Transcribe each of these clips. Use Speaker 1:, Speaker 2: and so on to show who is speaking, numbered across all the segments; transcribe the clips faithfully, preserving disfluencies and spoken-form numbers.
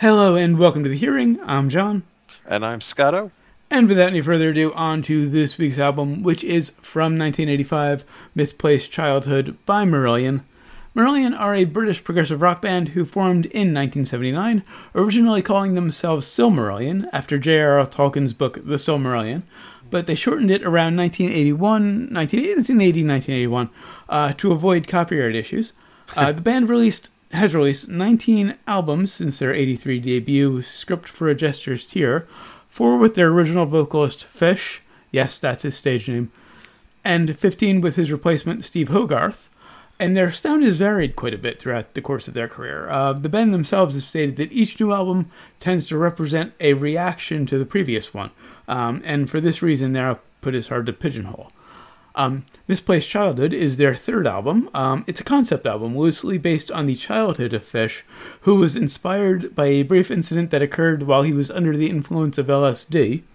Speaker 1: Hello and welcome to The Hearing. I'm John.
Speaker 2: And I'm Scotto.
Speaker 1: And without any further ado, on to this week's album, which is from nineteen eighty-five, Misplaced Childhood by Marillion. Marillion are a British progressive rock band who formed in nineteen seventy-nine, originally calling themselves Silmarillion, after J R R. Tolkien's book The Silmarillion, but they shortened it around nineteen eighty-one, nineteen eighty, nineteen eighty-one, uh, to avoid copyright issues. Uh, the band released has released nineteen albums since their eighty-three debut, Script for a Jester's Tear, four with their original vocalist Fish, yes, that's his stage name, and fifteen with his replacement Steve Hogarth, and their sound has varied quite a bit throughout the course of their career. Uh, the band themselves have stated that each new album tends to represent a reaction to the previous one, um, and for this reason their output is hard to pigeonhole. Um, Misplaced Childhood is their third album. Um, it's a concept album loosely based on the childhood of Fish, who was inspired by a brief incident that occurred while he was under the influence of L S D.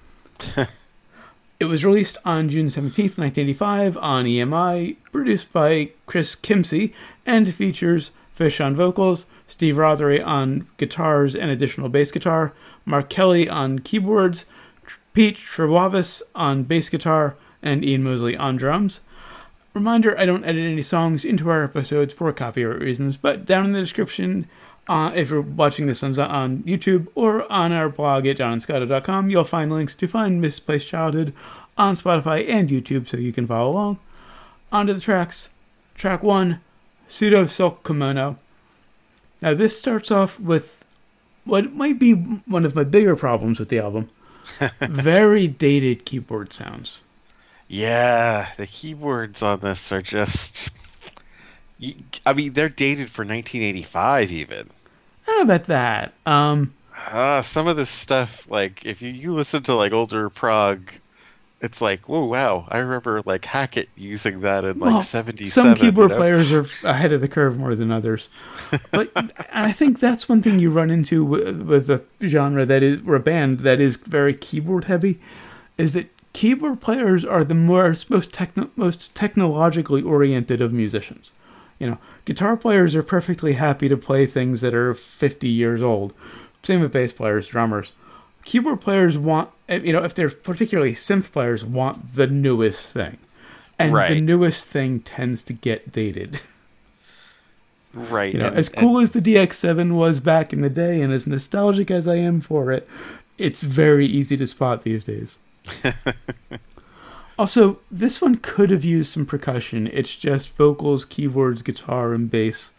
Speaker 1: It was released on June seventeenth, nineteen eighty-five on E M I, produced by Chris Kimsey, and features Fish on vocals, Steve Rothery on guitars and additional bass guitar, Mark Kelly on keyboards, Pete Trewavas on bass guitar, and Ian Mosley on drums. Reminder, I don't edit any songs into our episodes for copyright reasons, but down in the description, uh, if you're watching this on, on YouTube or on our blog at john and scotto dot com, you'll find links to find Misplaced Childhood on Spotify and YouTube so you can follow along. On to the tracks. Track one, Pseudo Silk Kimono. Now this starts off with what might be one of my bigger problems with the album. Very dated keyboard sounds.
Speaker 2: Yeah, the keyboards on this are just... I mean, they're dated for nineteen eighty-five even.
Speaker 1: I don't know about that. Um,
Speaker 2: uh, some of this stuff, like, if you, you listen to, like, older prog, it's like, whoa, wow. I remember, like, Hackett using that in, like, well, seventy-seven.
Speaker 1: Some keyboard
Speaker 2: you know?
Speaker 1: players are ahead of the curve more than others. But I think that's one thing you run into with, with a genre that is, or a band that is very keyboard heavy, is that keyboard players are the most most, techno- most technologically oriented of musicians. You know, guitar players are perfectly happy to play things that are fifty years old. Same with bass players, drummers. Keyboard players want, you know, if they're particularly synth players, want the newest thing. And right. The newest thing tends to get dated.
Speaker 2: Right.
Speaker 1: You know,
Speaker 2: and,
Speaker 1: as cool
Speaker 2: and...
Speaker 1: as the D X seven was back in the day, and as nostalgic as I am for it, it's very easy to spot these days. Also, this one could have used some percussion. It's just vocals, keyboards, guitar, and bass.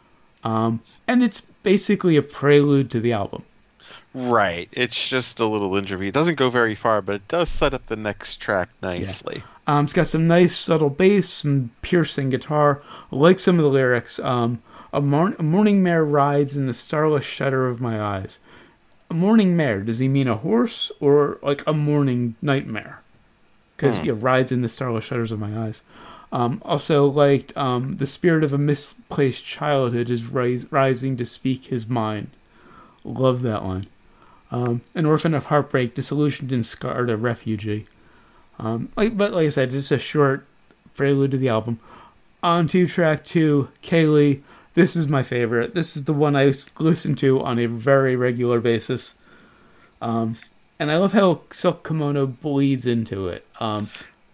Speaker 1: Um, and it's basically a prelude to the album.
Speaker 2: Right. It's just a little interview. It doesn't go very far, but it does set up the next track nicely.
Speaker 1: Yeah. Um, it's got some nice subtle bass, some piercing guitar. I like some of the lyrics. Um, a, mor- a morning mare rides in the starless shudder of my eyes. A morning mare, does he mean a horse or like a morning nightmare? Because hmm. he rides in the starless shutters of my eyes. Um, also liked um, the spirit of a misplaced childhood is rise, rising to speak his mind. Love that line. Um, an orphan of heartbreak, disillusioned and scarred, a refugee. Um, like, but like I said, it's a short prelude to the album. On to track two, Kaylee. This is my favorite. This is the one I listen to on a very regular basis. Um, and I love how Silk Kimono bleeds into it. Um,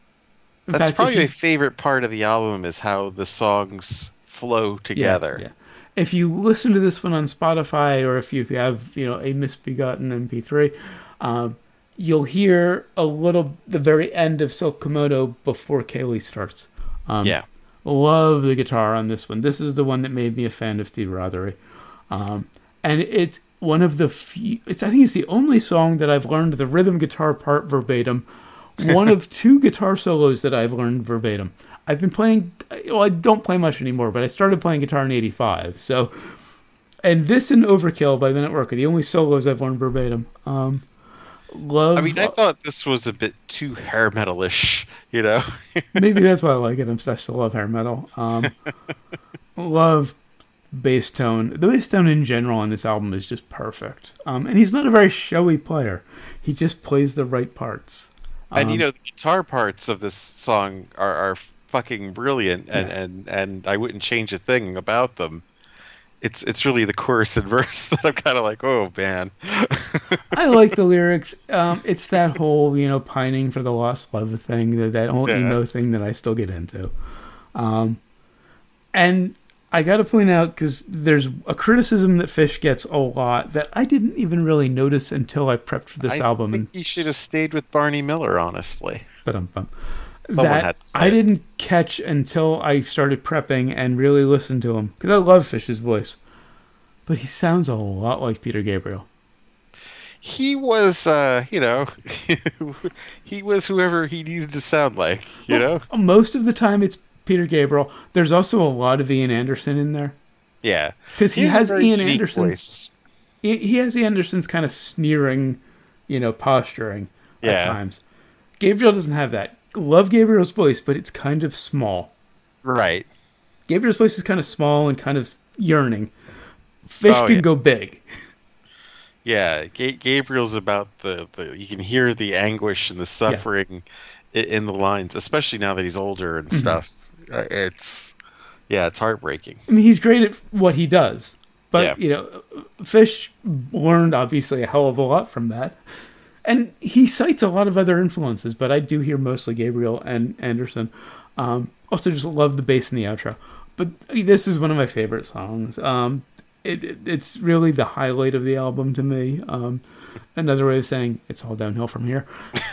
Speaker 1: in
Speaker 2: That's
Speaker 1: fact,
Speaker 2: probably
Speaker 1: you,
Speaker 2: my favorite part of the album is how the songs flow together.
Speaker 1: Yeah, yeah. If you listen to this one on Spotify, or if you, if you have, you know, a misbegotten M P three, um, you'll hear a little, the very end of Silk Kimono before Kaylee starts. Um,
Speaker 2: yeah.
Speaker 1: Love the guitar on this one. This is the one that made me a fan of Steve Rothery. Um, and it's one of the few, it's, I think it's the only song that I've learned the rhythm guitar part verbatim. One of two guitar solos that I've learned verbatim. I've been playing, well, I don't play much anymore, but I started playing guitar in eighty-five. So, and this and Overkill by Men at Work are the only solos I've learned verbatim. Um, love.
Speaker 2: I mean, I thought this was a bit too hair metal-ish, you know?
Speaker 1: Maybe that's why I like it. I'm I still love hair metal. Um, love bass tone. The bass tone in general on this album is just perfect. Um, and he's not a very showy player. He just plays the right parts. Um,
Speaker 2: and, you know, the guitar parts of this song are, are fucking brilliant, and, yeah. and, and I wouldn't change a thing about them. it's it's really the chorus and verse that I'm kind of like, oh man.
Speaker 1: I like the lyrics. Um, it's that whole, you know, pining for the lost love thing, that, that whole
Speaker 2: Yeah.
Speaker 1: emo thing that I still get into. Um, and I got to point out, because there's a criticism that Fish gets a lot that I didn't even really notice until I prepped for this
Speaker 2: I
Speaker 1: album.
Speaker 2: think
Speaker 1: And
Speaker 2: you should have stayed with Barney Miller, honestly.
Speaker 1: but um, um,
Speaker 2: Someone
Speaker 1: that
Speaker 2: had to say
Speaker 1: I
Speaker 2: it.
Speaker 1: didn't catch until I started prepping and really listened to him, because I love Fish's voice, but he sounds a lot like Peter Gabriel.
Speaker 2: He was, uh, you know, he was whoever he needed to sound like, you know?
Speaker 1: Most of the time, it's Peter Gabriel. There's also a lot of Ian Anderson in there,
Speaker 2: Yeah.
Speaker 1: because he
Speaker 2: He a
Speaker 1: has
Speaker 2: very
Speaker 1: Ian
Speaker 2: unique
Speaker 1: Anderson's
Speaker 2: voice.
Speaker 1: he, he has Ian Anderson's kind of sneering, you know, posturing at
Speaker 2: Yeah.
Speaker 1: times. Gabriel doesn't have that. Love Gabriel's voice, but it's kind of small.
Speaker 2: Right.
Speaker 1: Gabriel's voice is kind of small and kind of yearning. Fish
Speaker 2: Oh,
Speaker 1: can
Speaker 2: yeah.
Speaker 1: go big.
Speaker 2: Yeah, Ga- Gabriel's about the, the you can hear the anguish and the suffering i in the lines, especially now that he's older and stuff. Uh, It's yeah, it's heartbreaking.
Speaker 1: I mean, he's great at what he does, but
Speaker 2: Yeah.
Speaker 1: you know, Fish learned obviously a hell of a lot from that, and he cites a lot of other influences. But I do hear mostly Gabriel and Anderson. Um, also, just love the bass in the outro. But this is one of my favorite songs. Um, it, it it's really the highlight of the album to me. Um, another way of saying it's all downhill from here.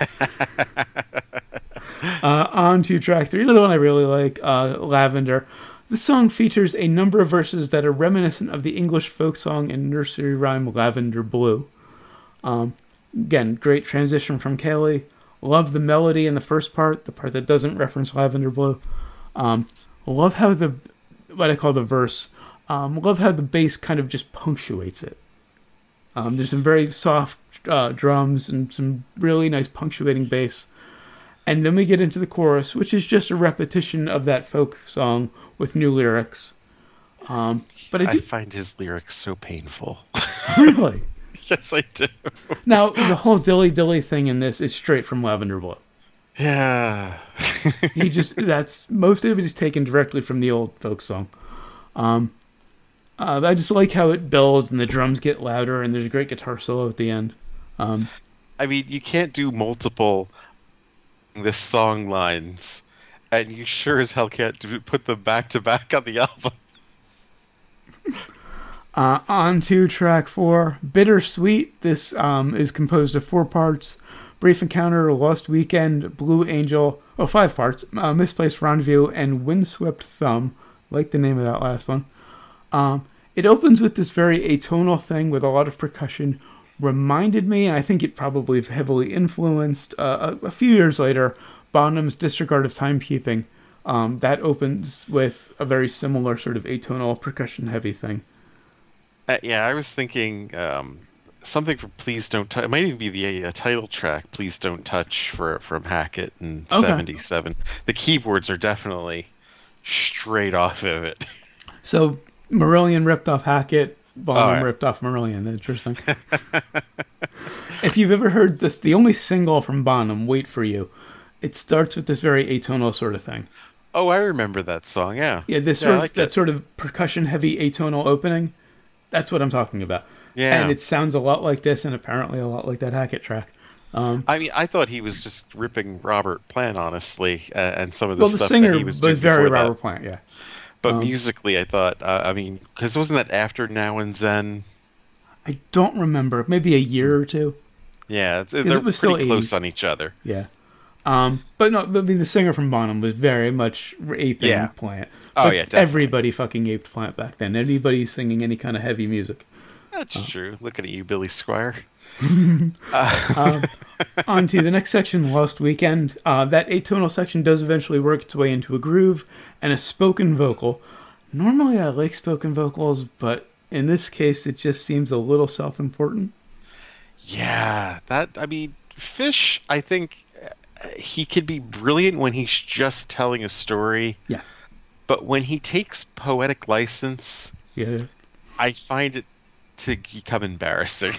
Speaker 1: Uh, on to track three, another one I really like, uh, Lavender. The song features a number of verses that are reminiscent of the English folk song and nursery rhyme Lavender Blue. Um, again, great transition from Kelly. Love the melody in the first part, the part that doesn't reference Lavender Blue. Um, love how the, what I call the verse, um, love how the bass kind of just punctuates it. Um, there's some very soft uh, drums and some really nice punctuating bass. And then we get into the chorus, which is just a repetition of that folk song with new lyrics. Um, but I
Speaker 2: I
Speaker 1: do
Speaker 2: find his lyrics so painful.
Speaker 1: really.
Speaker 2: Yes, I do.
Speaker 1: Now, the whole dilly dilly thing in this is straight from Lavender Blue.
Speaker 2: Yeah.
Speaker 1: He just, that's, most of it is taken directly from the old folk song. Um, uh, I just like how it builds and the drums get louder and there's a great guitar solo at the end. Um,
Speaker 2: I mean, you can't do multiple this song lines, and you sure as hell can't do, put them back to back on the album.
Speaker 1: Uh, on to track four, Bittersweet. This um, is composed of four parts. Brief Encounter, Lost Weekend, Blue Angel, oh, five parts, uh, Misplaced Rendezvous, and Windswept Thumb. Like the name of that last one. Um, it opens with this very atonal thing with a lot of percussion. Reminded me, and I think it probably heavily influenced, uh, a, a few years later, Bonham's Disregard of Timekeeping. Um, that opens with a very similar sort of atonal percussion-heavy thing.
Speaker 2: Uh, yeah, I was thinking um, something from Please Don't Touch. It might even be the uh, title track, Please Don't Touch, for from Hackett in
Speaker 1: Okay.
Speaker 2: seventy-seven. The keyboards are definitely straight off of it.
Speaker 1: So Marillion ripped off Hackett, Bonham
Speaker 2: Oh, yeah.
Speaker 1: ripped off Marillion. Interesting. If you've ever heard this, the only single from Bonham, Wait For You, it starts with this very atonal sort of thing.
Speaker 2: Oh, I remember that song, yeah.
Speaker 1: Yeah, this
Speaker 2: Yeah,
Speaker 1: sort
Speaker 2: I
Speaker 1: of,
Speaker 2: like
Speaker 1: that
Speaker 2: it.
Speaker 1: sort of percussion-heavy atonal opening. That's what I'm talking about.
Speaker 2: Yeah.
Speaker 1: And it sounds a lot like this, and apparently a lot like that Hackett track. Um,
Speaker 2: I mean, I thought he was just ripping Robert Plant, honestly, uh, and some of the
Speaker 1: well, the
Speaker 2: stuff
Speaker 1: singer
Speaker 2: that he was
Speaker 1: was,
Speaker 2: doing
Speaker 1: very
Speaker 2: before that.
Speaker 1: Robert Plant, yeah.
Speaker 2: But
Speaker 1: Um,
Speaker 2: musically, I thought, uh, I mean, because wasn't that after Now and Zen?
Speaker 1: I don't remember. Maybe a year or two.
Speaker 2: Yeah, it's,
Speaker 1: it
Speaker 2: they're
Speaker 1: was
Speaker 2: pretty
Speaker 1: still
Speaker 2: close
Speaker 1: eighties.
Speaker 2: on each other.
Speaker 1: Yeah. Um, but no, but I mean, the singer from Bonham was very much aping
Speaker 2: Yeah.
Speaker 1: Plant.
Speaker 2: Oh,
Speaker 1: But
Speaker 2: yeah, definitely.
Speaker 1: everybody fucking aped Plant back then. Anybody singing any kind of heavy music.
Speaker 2: That's true. Looking at you, Billy Squire.
Speaker 1: Um, on to the next section, Lost Weekend. Uh, that atonal section does eventually work its way into a groove and a spoken vocal. Normally I like spoken vocals, but in this case it just seems a little self-important.
Speaker 2: Yeah, that, I mean, Fish, I think uh, he could be brilliant when he's just telling a story.
Speaker 1: Yeah.
Speaker 2: But when he takes poetic license,
Speaker 1: Yeah.
Speaker 2: I find it to become embarrassing.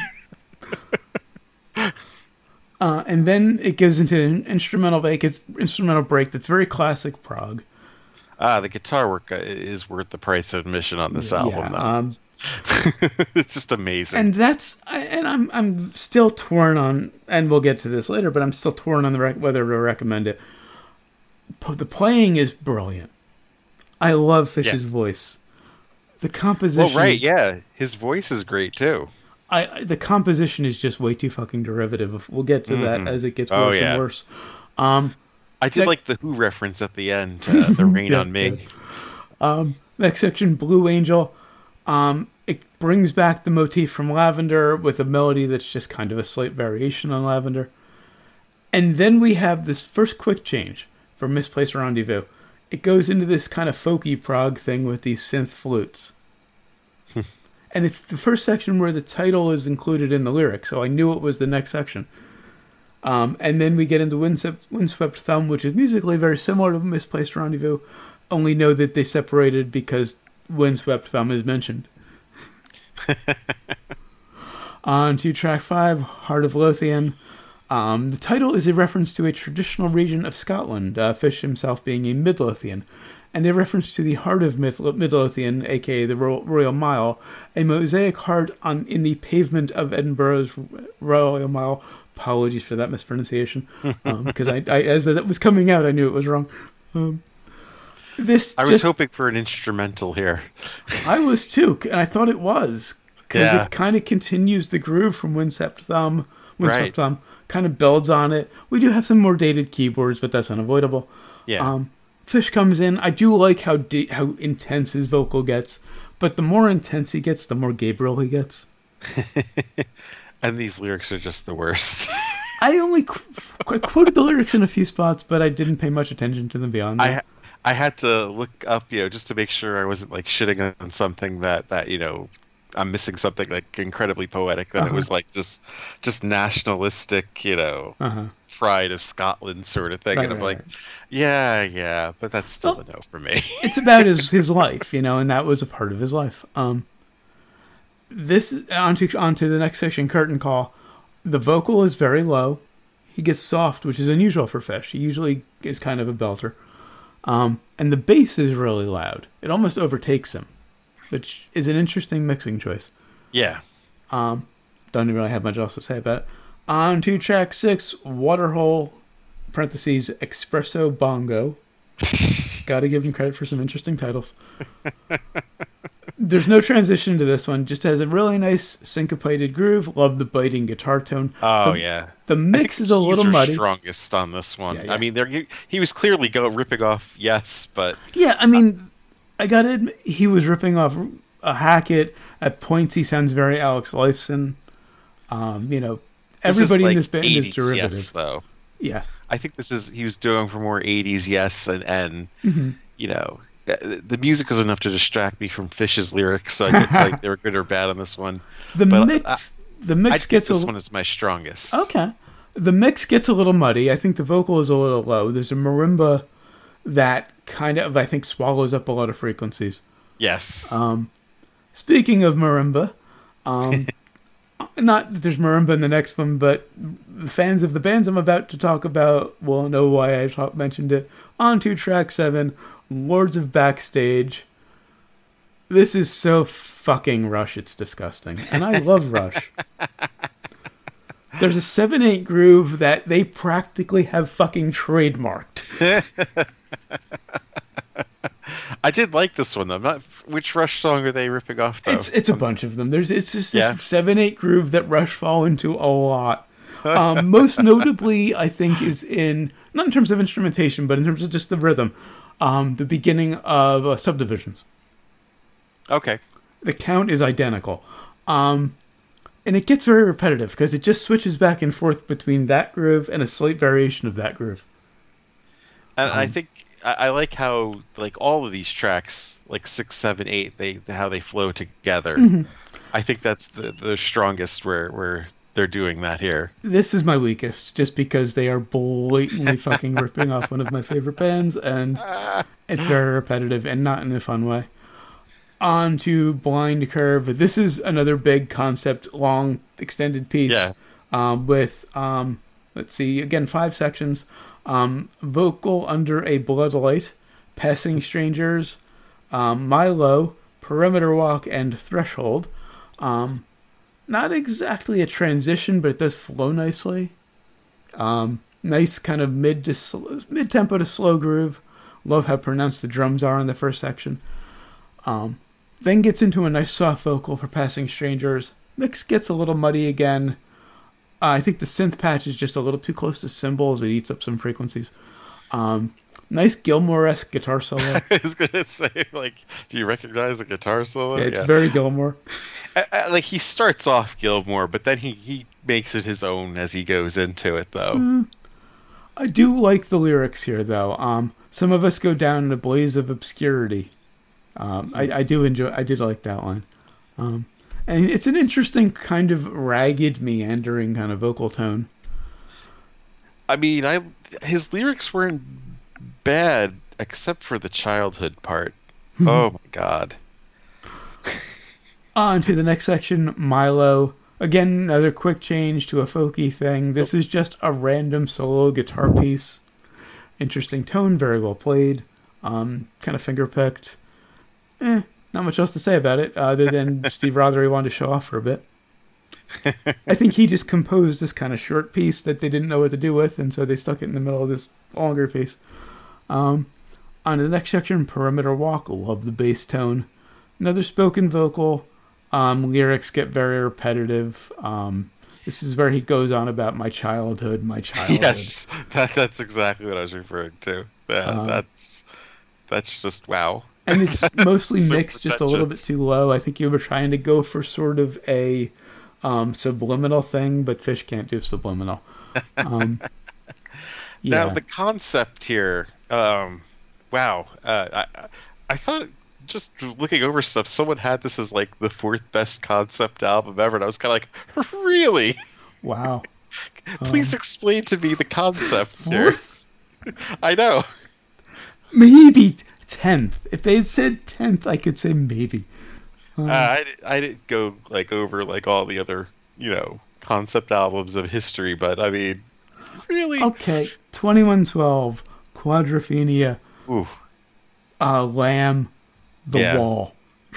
Speaker 1: Uh, and then it goes into an instrumental break. It's instrumental break that's very classic prog.
Speaker 2: Ah, the guitar work uh, is worth the price of admission on this album.
Speaker 1: Yeah,
Speaker 2: Though.
Speaker 1: um,
Speaker 2: It's just amazing.
Speaker 1: and that's and I'm I'm still torn on, and we'll get to this later, but I'm still torn on the rec- whether to recommend it. The playing is brilliant. I love Fish's yeah. voice. The composition.
Speaker 2: Well, right, yeah, his voice is great too.
Speaker 1: I, I the composition is just way too fucking derivative. We'll get to mm-hmm. that as it gets worse oh, yeah. and worse. Um,
Speaker 2: I did that, like the Who reference at the end. Uh, the Rain yeah, on Me.
Speaker 1: Yeah. Um, next section, Blue Angel. Um, it brings back the motif from Lavender with a melody that's just kind of a slight variation on Lavender. And then we have this first quick change for Misplaced Rendezvous. It goes into this kind of folky prog thing with these synth flutes. And it's the first section where the title is included in the lyric, so I knew it was the next section. Um, and then we get into Windswept, Windswept Thumb, which is musically very similar to Misplaced Rendezvous, only know that they separated because Windswept Thumb is mentioned. On to track five, Heart of Lothian. Um, the title is a reference to a traditional region of Scotland, uh, Fish himself being a Midlothian, and a reference to the heart of Mid- Midlothian, aka the Ro- Royal Mile, a mosaic heart on in the pavement of Edinburgh's Royal Mile. Apologies for that mispronunciation, um, because I, I, as that was coming out, I knew it was wrong. Um, this
Speaker 2: I was
Speaker 1: just,
Speaker 2: hoping for an instrumental here.
Speaker 1: I was too, and I thought it was, because
Speaker 2: yeah.
Speaker 1: it kind of continues the groove from Windswept Thumb. Windswept
Speaker 2: right.
Speaker 1: Thumb kind of builds on it. We do have some more dated keyboards, but that's unavoidable.
Speaker 2: Yeah.
Speaker 1: Um, Fish comes in. I do like how de- how intense his vocal gets, but the more intense he gets, the more Gabriel he gets.
Speaker 2: And these lyrics are just the worst.
Speaker 1: I only qu- I quoted the lyrics in a few spots, but I didn't pay much attention to them beyond that.
Speaker 2: I I had to look up, you know, just to make sure I wasn't like shitting on something that that you know I'm missing something like incredibly poetic. That uh-huh. it was like just just nationalistic, you know. Uh-huh. Pride of Scotland sort of thing, right, and I'm right, like, right. yeah, yeah, but that's still well, a no for me.
Speaker 1: It's about his his life, you know, and that was a part of his life. Um, this onto onto the next section, Curtain Call. The vocal is very low. He gets soft, which is unusual for Fish. He usually is kind of a belter, um, and the bass is really loud. It almost overtakes him, which is an interesting mixing choice.
Speaker 2: Yeah.
Speaker 1: Um, don't really have much else to say about it. On to track six, Waterhole, parentheses, Espresso Bongo. Gotta give him credit for some interesting titles. There's no transition to this one. Just has a really nice syncopated groove. Love the biting guitar tone.
Speaker 2: Oh,
Speaker 1: the,
Speaker 2: yeah.
Speaker 1: The mix is a little muddy.
Speaker 2: Strongest on this one.
Speaker 1: Yeah, yeah.
Speaker 2: I mean, there he, he was clearly go ripping off Yes, but...
Speaker 1: Yeah, I mean, I gotta admit, he was ripping off a Hackett. At points, he sounds very Alex Lifeson. Um, you know... Everybody
Speaker 2: like
Speaker 1: in this band is derivative.
Speaker 2: Yes, though.
Speaker 1: Yeah.
Speaker 2: I think this is, he was doing for more eighties Yes, and, and
Speaker 1: mm-hmm.
Speaker 2: you know, the music was enough to distract me from Fish's lyrics, so I could tell like they were good or bad on this one.
Speaker 1: The
Speaker 2: but
Speaker 1: mix,
Speaker 2: I,
Speaker 1: the mix
Speaker 2: I
Speaker 1: gets
Speaker 2: this
Speaker 1: a,
Speaker 2: one is my strongest.
Speaker 1: Okay. The mix gets a little muddy. I think the vocal is a little low. There's a marimba that kind of, I think, swallows up a lot of frequencies.
Speaker 2: Yes.
Speaker 1: Um, speaking of marimba, um, not that there's marimba in the next one, but the fans of the bands I'm about to talk about will know why I talk, mentioned it. On to track seven, Lords of Backstage. This is so fucking Rush, it's disgusting. And I love Rush. There's a seven eight groove that they practically have fucking trademarked.
Speaker 2: I did like this one though. Not which Rush song are they ripping off though?
Speaker 1: It's it's a bunch of them. There's it's just this yeah. seven eight groove that Rush fall into a lot. Um, most notably, I think, is in not in terms of instrumentation, but in terms of just the rhythm. Um, the beginning of uh, Subdivisions.
Speaker 2: Okay.
Speaker 1: The count is identical, um, and it gets very repetitive because it just switches back and forth between that groove and a slight variation of that groove.
Speaker 2: And
Speaker 1: um,
Speaker 2: I think. I like how like all of these tracks, like six, seven, eight, they how they flow together.
Speaker 1: Mm-hmm.
Speaker 2: I think that's the the strongest where where they're doing that here.
Speaker 1: This is my weakest, just because they are blatantly fucking ripping off one of my favorite bands, and it's very repetitive and not in a fun way. On to Blind Curve. This is another big concept, long extended piece.
Speaker 2: Yeah.
Speaker 1: Um, with um, let's see, again five sections. Um, vocal under a bloodlight, Passing Strangers, um, Milo, Perimeter Walk, and Threshold. Um, not exactly a transition, but it does flow nicely. Um, nice kind of mid to sl- mid tempo to slow groove. Love how pronounced the drums are in the first section. Um, then gets into a nice soft vocal for Passing Strangers. Mix gets a little muddy again. Uh, I think the synth patch is just a little too close to cymbals. It eats up some frequencies. Um, nice Gilmore-esque guitar solo.
Speaker 2: I was gonna say, like, do you recognize the guitar solo?
Speaker 1: Yeah, it's
Speaker 2: yeah.
Speaker 1: very Gilmore.
Speaker 2: I, I, like, he starts off Gilmore, but then he, he makes it his own as he goes into it, though.
Speaker 1: Mm. I do like the lyrics here, though. Um, some of us go down in a blaze of obscurity. Um, I, I do enjoy. I did like that line, um, and it's an interesting kind of ragged, meandering kind of vocal tone.
Speaker 2: I mean, I his lyrics weren't bad except for the childhood part. Oh my god!
Speaker 1: On to the next section, Milo. Again, another quick change to a folky thing. This is just a random solo guitar piece. Interesting tone, very well played. Um, kind of finger picked. Eh, not much else to say about it, other than Steve Rothery wanted to show off for a bit. I think he just composed this kind of short piece that they didn't know what to do with, and so they stuck it in the middle of this longer piece. Um, on to the next section, Perimeter Walk. Love the bass tone. Another spoken vocal. Um, lyrics get very repetitive. Um, this is where he goes on about my childhood, my childhood.
Speaker 2: Yes, that, that's exactly what I was referring to. Yeah,
Speaker 1: Um,
Speaker 2: that's that's just wow.
Speaker 1: And it's mostly
Speaker 2: So
Speaker 1: mixed just a little bit
Speaker 2: pretentious.
Speaker 1: too low. I think you were trying to go for sort of a um, subliminal thing, but Fish can't do subliminal. Um, yeah.
Speaker 2: Now the concept here, um, wow. Uh, I I thought just looking over stuff, someone had this as like the fourth best concept album ever, and I was kind of like, really?
Speaker 1: Wow.
Speaker 2: Please
Speaker 1: Um,
Speaker 2: explain to me the concept here.
Speaker 1: Fourth?
Speaker 2: I know.
Speaker 1: Maybe tenth. If they had said tenth, I could say maybe. Um,
Speaker 2: Uh, I, di- I didn't go like over like all the other, you know, concept albums of history, but I mean, really?
Speaker 1: okay. twenty-one twelve, Quadrophenia,
Speaker 2: Ooh.
Speaker 1: uh, Lamb, The
Speaker 2: Yeah.
Speaker 1: Wall.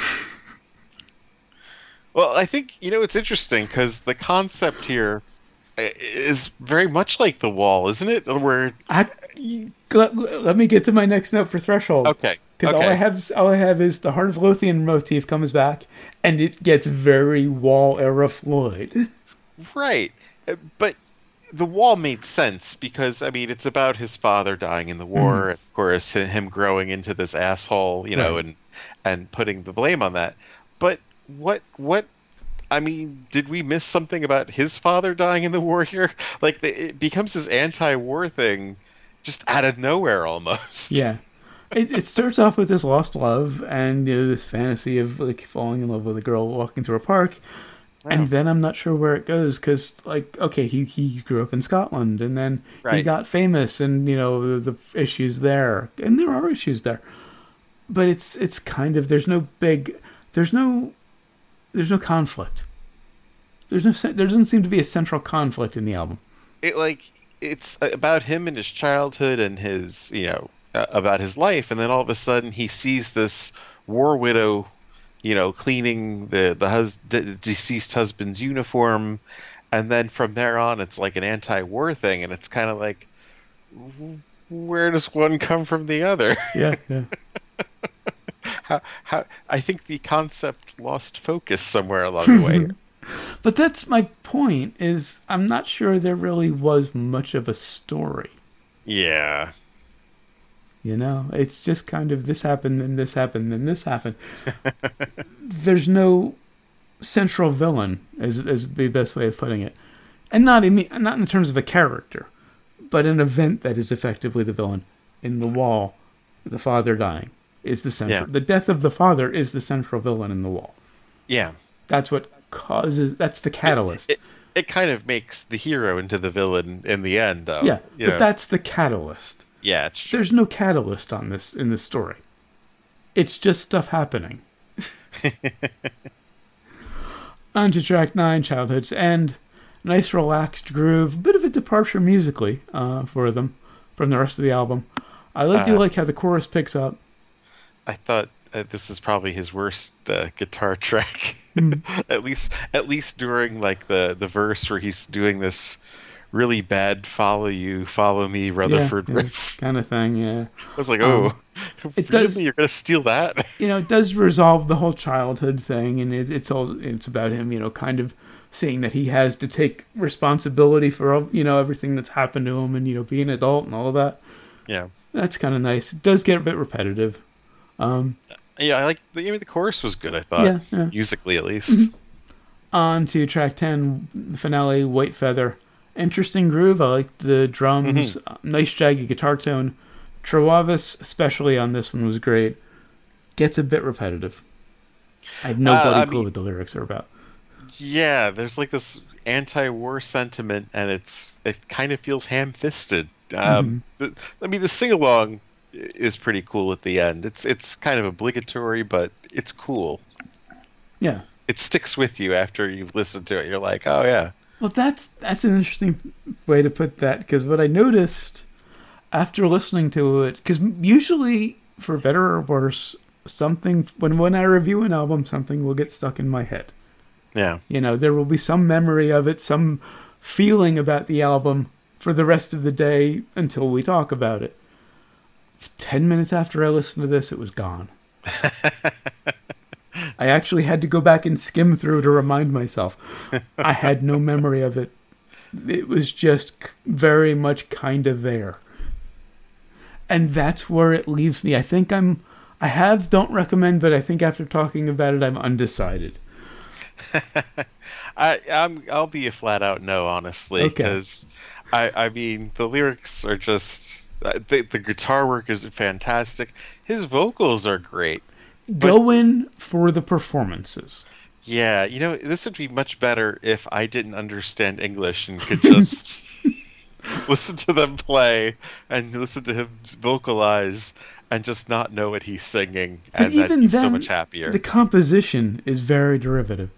Speaker 2: Well, I think, you know, it's interesting because the concept here i- is very much like The Wall, isn't it? Where
Speaker 1: I, you- let, let me get to my next note for Threshold.
Speaker 2: okay,
Speaker 1: Because
Speaker 2: okay.
Speaker 1: all I have, all I have is the Heart of Lothian motif comes back, and it gets very Wall era Floyd.
Speaker 2: Right. Uh, But The Wall made sense because, I mean, it's about his father dying in the war,
Speaker 1: Mhm.
Speaker 2: and of course, hi- him growing into this asshole, you know,
Speaker 1: Right.
Speaker 2: and and putting the blame on that. But what what I mean, did we miss something about his father dying in the war here? Like, the, it becomes this anti-war thing just out of nowhere almost.
Speaker 1: Yeah, it it starts off with this lost love and you know, this fantasy of like falling in love with a girl walking through a park,
Speaker 2: Wow.
Speaker 1: and then I'm not sure where it goes because like okay, he he grew up in Scotland and then he
Speaker 2: Right.
Speaker 1: got famous and you know the, the issues there and there are issues there, but it's it's kind of there's no big there's no there's no conflict. There's no cen- there doesn't seem to be a central conflict in the album.
Speaker 2: It like it's about him and his childhood and his, you know, uh, about his life, and then all of a sudden he sees this war widow, you know, cleaning the the hus- de- deceased husband's uniform, and then from there on it's like an anti-war thing, and it's kind of like, w- where does one come from the other?
Speaker 1: Yeah, yeah.
Speaker 2: how how I think the concept lost focus somewhere along the way.
Speaker 1: But that's my point is I'm not sure there really was much of a story.
Speaker 2: Yeah.
Speaker 1: You know, it's just kind of this happened, then this happened, then this happened. There's no central villain, is is the best way of putting it, and not in me, not in terms of a character, but an event that is effectively the villain. In The Wall, the father dying is the central.
Speaker 2: Yeah.
Speaker 1: The death of the father is the central villain in The Wall.
Speaker 2: Yeah.
Speaker 1: That's what causes. That's the catalyst.
Speaker 2: It, it kind of makes the hero into the villain in the end, though.
Speaker 1: yeah,
Speaker 2: you
Speaker 1: but
Speaker 2: know?
Speaker 1: that's the catalyst.
Speaker 2: Yeah, it's true.
Speaker 1: There's no catalyst on this in this story. It's just stuff happening. On to track nine, Childhood's End. Nice relaxed groove. Bit of a departure musically uh, for them from the rest of the album. I like do
Speaker 2: Uh,
Speaker 1: like how the chorus picks up.
Speaker 2: I thought uh, this is probably his worst uh, guitar track.
Speaker 1: Mm.
Speaker 2: at least, at least during like the the verse where he's doing this really bad "Follow You, Follow Me" Rutherford
Speaker 1: yeah, yeah,
Speaker 2: riff.
Speaker 1: kind of thing. Yeah,
Speaker 2: I was like, oh,
Speaker 1: um, it
Speaker 2: really?
Speaker 1: does.
Speaker 2: You're gonna steal that?
Speaker 1: You know, it does resolve the whole childhood thing, and it, it's all it's about him. You know, kind of seeing that he has to take responsibility for you know everything that's happened to him, and you know being an adult and all of that.
Speaker 2: Yeah,
Speaker 1: That's kind of nice. It does get a bit repetitive. Um,
Speaker 2: yeah. I like the. I mean, the chorus was good. I thought,
Speaker 1: Yeah, yeah.
Speaker 2: musically at least.
Speaker 1: On to track ten, the finale, White Feather. Interesting groove. I like the drums.
Speaker 2: Mm-hmm.
Speaker 1: uh, Nice jagged guitar tone. Travis, especially on this one, was great. Gets a bit repetitive. I have no
Speaker 2: Uh,
Speaker 1: bloody
Speaker 2: I
Speaker 1: clue
Speaker 2: mean-
Speaker 1: what the lyrics are about.
Speaker 2: Yeah, there's like this anti-war sentiment, and it's it kind of feels ham-fisted. Um, the, I mean, the sing-along is pretty cool at the end. It's it's kind of obligatory, but it's cool.
Speaker 1: Yeah.
Speaker 2: It sticks with you after you've listened to it. You're like, oh yeah,
Speaker 1: Well, that's that's an interesting way to put that, because what I noticed after listening to it, because usually, for better or worse, something when when I review an album, something will get stuck in my head.
Speaker 2: yeah,
Speaker 1: You know, there will be some memory of it, some feeling about the album for the rest of the day until we talk about it. Ten minutes after I listened to this, it was gone. I actually had to go back and skim through to remind myself. I had no memory of it. It was just c- very much kind of there. And that's where it leaves me. I think I'm, I have don't recommend, but I think after talking about it, I'm undecided.
Speaker 2: I I'm I'll be a flat out no, honestly,
Speaker 1: Okay.
Speaker 2: because I I mean the lyrics are just uh, the the guitar work is fantastic. His vocals are great.
Speaker 1: Go in for the performances.
Speaker 2: Yeah, you know, this would be much better if I didn't understand English and could just listen to them play and listen to him vocalize and just not know what he's singing,
Speaker 1: But
Speaker 2: and that'd
Speaker 1: even
Speaker 2: be
Speaker 1: then,
Speaker 2: so much happier.
Speaker 1: the composition is very derivative.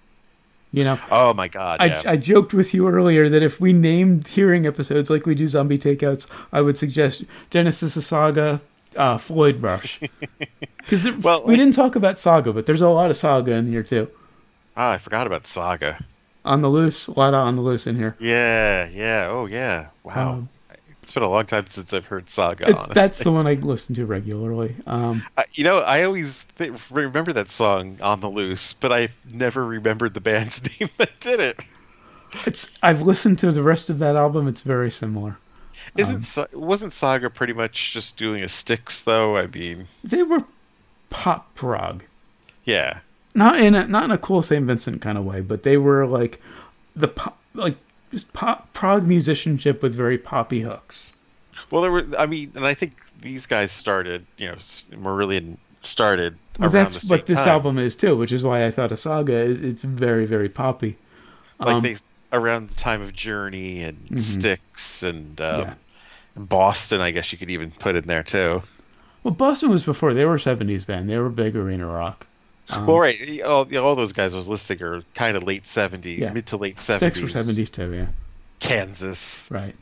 Speaker 1: You know,
Speaker 2: Oh my god,
Speaker 1: I,
Speaker 2: yeah.
Speaker 1: I joked with you earlier that if we named hearing episodes like we do Zombie Takeouts, I would suggest Genesis of Saga, uh, Floyd Rush. Because
Speaker 2: Well,
Speaker 1: we
Speaker 2: like-
Speaker 1: didn't talk about Saga, but there's a lot of Saga in here too.
Speaker 2: Ah, I forgot about Saga.
Speaker 1: On the Loose, a lot of On the Loose in here.
Speaker 2: Yeah, yeah, oh yeah. Wow.
Speaker 1: Um,
Speaker 2: It's been a long time since I've heard Saga,
Speaker 1: It-
Speaker 2: honestly.
Speaker 1: that's the one I listen to regularly. Um,
Speaker 2: I, you know, I always th- remember that song On the Loose, but I've never remembered the band's name that did it.
Speaker 1: it's I've listened to the rest of that album. It's very similar.
Speaker 2: Isn't
Speaker 1: Um,
Speaker 2: Sa- wasn't Saga pretty much just doing a Styx though? I mean,
Speaker 1: They were pop prog.
Speaker 2: yeah.
Speaker 1: Not in a not in a cool Saint Vincent kind of way, but they were like the pop, like just pop prog musicianship with very poppy hooks.
Speaker 2: Well, there were. I mean, and I think these guys started. You know, S- Marillion started
Speaker 1: Well,
Speaker 2: around
Speaker 1: that's
Speaker 2: the same
Speaker 1: what this
Speaker 2: time.
Speaker 1: album is too, which is why I thought a Saga is it's very very poppy.
Speaker 2: Like
Speaker 1: Um,
Speaker 2: they around the time of Journey and
Speaker 1: Mhm.
Speaker 2: Styx and um,
Speaker 1: Yeah.
Speaker 2: Boston. I guess you could even put in there too.
Speaker 1: Well, Boston was before. They were a seventies band. They were big arena rock. Um,
Speaker 2: well, right. All, you know, all those guys I was listing are kind of late seventies,
Speaker 1: Yeah.
Speaker 2: mid to late
Speaker 1: Six
Speaker 2: seventies.
Speaker 1: or seventies too, yeah.
Speaker 2: Kansas.
Speaker 1: Right.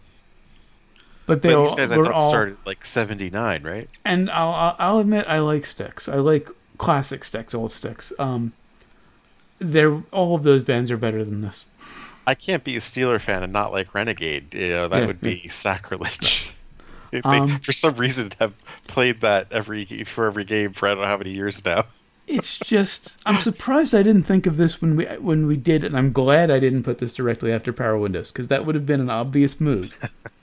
Speaker 1: But they
Speaker 2: But
Speaker 1: all,
Speaker 2: these guys I
Speaker 1: were
Speaker 2: thought
Speaker 1: all,
Speaker 2: started like seventy-nine, right?
Speaker 1: and I'll, I'll I'll admit I like Styx. I like classic Styx, old Styx. Um, they're all of those bands are better than this.
Speaker 2: I can't be a Steeler fan and not like Renegade. You know, that
Speaker 1: Yeah,
Speaker 2: would be sacrilege. If they,
Speaker 1: Um,
Speaker 2: for some reason, have played that every for every game for I don't know how many years now.
Speaker 1: It's just I'm surprised I didn't think of this when we when we did, and I'm glad I didn't put this directly after Power Windows because that would have been an obvious move,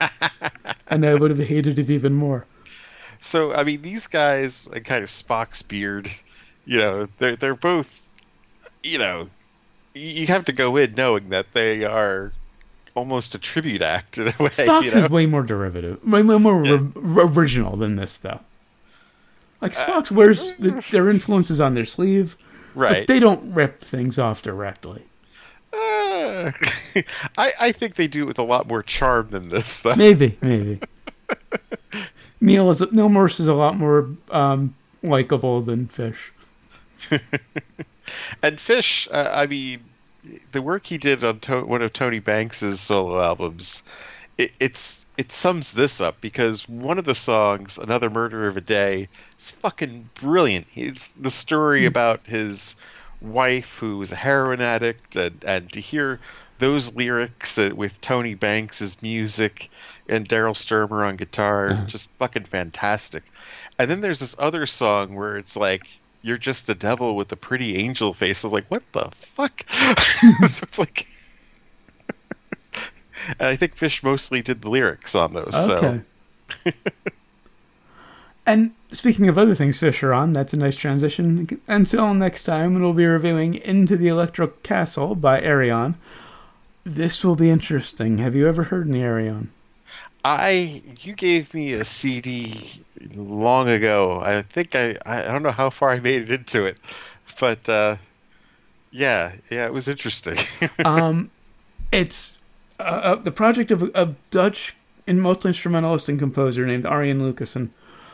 Speaker 1: and I would have hated it even more.
Speaker 2: So I mean, these guys and kind of Spock's beard, you know, they're they're both, you know, you have to go in knowing that they are almost a tribute act in a way.
Speaker 1: Spock's
Speaker 2: you know?
Speaker 1: is way more derivative, way, way more
Speaker 2: Yeah.
Speaker 1: ri- original than this, though. Like Spock's wears the, their influences on their sleeve,
Speaker 2: right.
Speaker 1: but they don't rip things off directly.
Speaker 2: Uh, I I think they do it with a lot more charm than this, though.
Speaker 1: Maybe, maybe. Neil is Neil Morse is a lot more um, likable than Fish.
Speaker 2: And Fish, uh, I mean, the work he did on to- one of Tony Banks's solo albums it, it's it sums this up because one of the songs, "Another Murder of a Day," is fucking brilliant. It's the story about his wife who was a heroin addict, and, and to hear those lyrics uh, with Tony Banks' music and Daryl Sturmer on guitar, just fucking fantastic. And then there's this other song where it's like, "You're just a devil with a pretty angel face." I was like, what the fuck? So it's like, and I think Fish mostly did the lyrics on those. Okay. So.
Speaker 1: And speaking of other things Fish are on, that's a nice transition. Until next time, we'll be reviewing Into the Electric Castle by Ayreon. This will be interesting. Have you ever heard any Ayreon?
Speaker 2: I you gave me a C D long ago. I think I I don't know how far I made it into it, but uh, yeah, yeah, it was interesting.
Speaker 1: um, it's uh, the project of a Dutch and mostly instrumentalist and composer named Arjen Lucassen.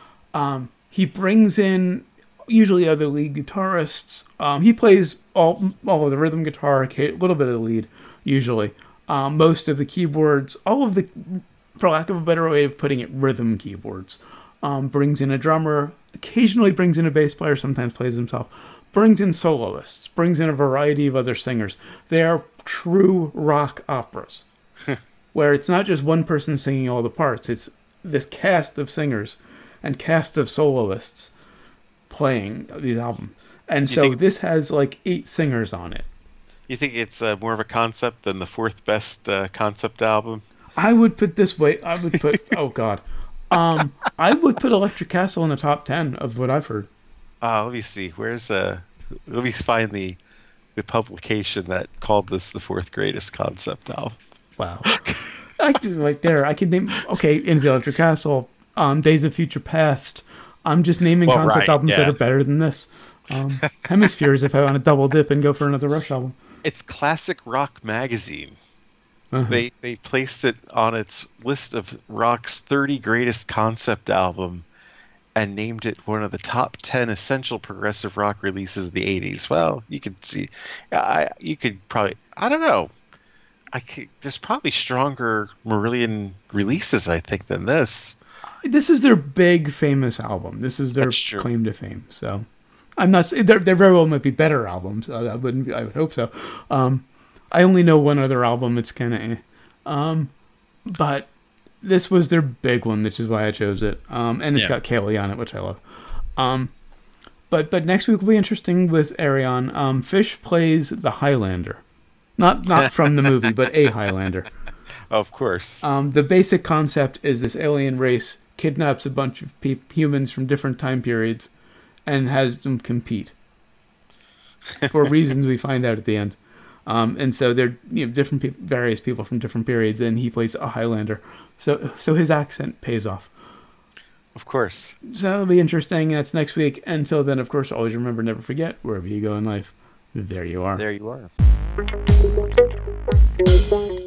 Speaker 1: Um, he brings in usually other lead guitarists. Um, he plays all all of the rhythm guitar, a little bit of the lead, usually. Um, most of the keyboards, all of the, for lack of a better way of putting it, rhythm keyboards. Um, brings in a drummer, occasionally brings in a bass player, sometimes plays himself. Brings in soloists, brings in a variety of other singers. They are true rock operas, where it's not just one person singing all the parts. It's this cast of singers and cast of soloists playing these albums. And so this has like eight singers on it.
Speaker 2: You think it's uh, more of a concept than the fourth best uh, concept album?
Speaker 1: I would put this way. I would put, oh God. Um, I would put Electric Castle in the top ten of what I've heard.
Speaker 2: Uh, let me see. Where's uh? Let me find the the publication that called this the fourth greatest concept album.
Speaker 1: Wow. I do right there. I could name. Okay, Into the Electric Castle, um, Days of Future Past. I'm just naming well, concept right, albums yeah. that are better than this. Um, Hemispheres, if I want to double dip and go for another Rush album.
Speaker 2: It's Classic Rock Magazine. Uh-huh. They they placed it on its list of rock's thirty greatest concept album and named it one of the top ten essential progressive rock releases of the eighties. Well, you could see, I you could probably, I don't know. I could, there's probably stronger Marillion releases, I think, than this.
Speaker 1: This is their big famous album. This is their claim to fame. So I'm not. There, there very well might be better albums. I, I wouldn't. I would hope so. Um, I only know one other album. It's kind of, eh. um, but this was their big one, which is why I chose it. Um, and it's yeah. got Kaylee on it, which I love. Um, but but next week will be interesting with Ayreon. Um, Fish plays the Highlander, not not from the movie, but a Highlander.
Speaker 2: Of course.
Speaker 1: Um, the basic concept is this alien race kidnaps a bunch of pe- humans from different time periods and has them compete for reasons we find out at the end. Um, and so they're you know, different pe- various people from different periods, and he plays a Highlander. So so his accent pays off.
Speaker 2: Of course.
Speaker 1: So that'll be interesting. That's next week. Until then, of course, always remember, never forget, wherever you go in life, there you are.
Speaker 2: There you are.